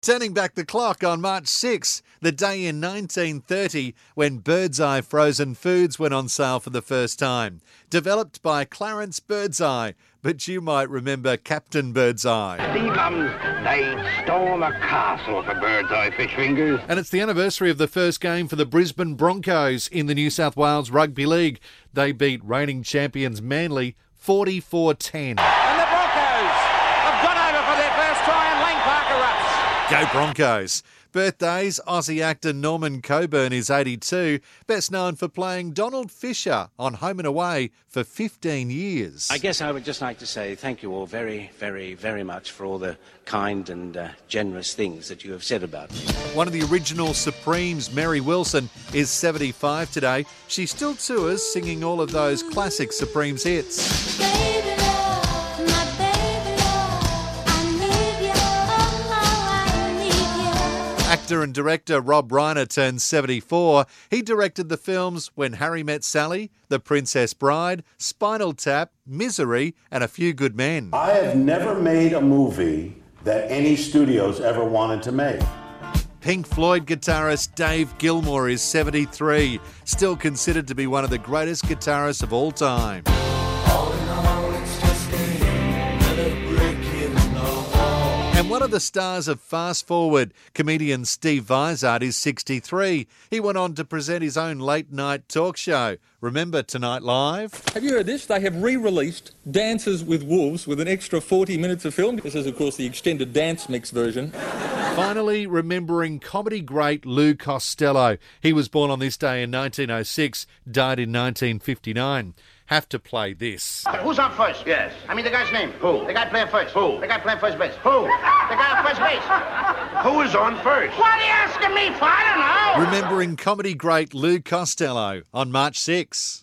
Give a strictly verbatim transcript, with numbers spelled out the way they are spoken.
Turning back the clock on March sixth, the day in nineteen thirty when Birdseye frozen foods went on sale for the first time. Developed by Clarence Birdseye, but you might remember Captain Birdseye. Steve Lums, they stole a castle for Birdseye fish fingers. And it's the anniversary of the first game for the Brisbane Broncos in the New South Wales Rugby League. They beat reigning champions Manly forty-four ten. And the Broncos have gone over for their first try and Lang Park erupts. Go Broncos. Birthdays, Aussie actor Norman Coburn is eighty-two, best known for playing Donald Fisher on Home and Away for fifteen years. I guess I would just like to say thank you all very, very, very much for all the kind and uh, generous things that you have said about me. One of the original Supremes, Mary Wilson, is seventy-five today. She still tours singing all of those classic Supremes hits. Baby love, my baby love, I need you, oh, I need you. Actor and director Rob Reiner turned seventy-four. He directed the films When Harry Met Sally, The Princess Bride, Spinal Tap, Misery, and A Few Good Men. I have never made a movie that any studios ever wanted to make. Pink Floyd guitarist Dave Gilmour is seventy-three, still considered to be one of the greatest guitarists of all time. And one of the stars of Fast Forward, comedian Steve Vizard, is sixty-three. He went on to present his own late-night talk show. Remember Tonight Live? Have you heard this? They have re-released Dances with Wolves with an extra forty minutes of film. This is, of course, the extended dance mix version. Finally, remembering comedy great Lou Costello. He was born on this day in nineteen oh six, died in nineteen fifty-nine. Have to play this. Who's on first? Yes. I mean the guy's name. Who? The guy playing first. Who? The guy playing first base. Who? The guy on first base. Who is on first? What are you asking me for? I don't know. Remembering comedy great Lou Costello on March sixth.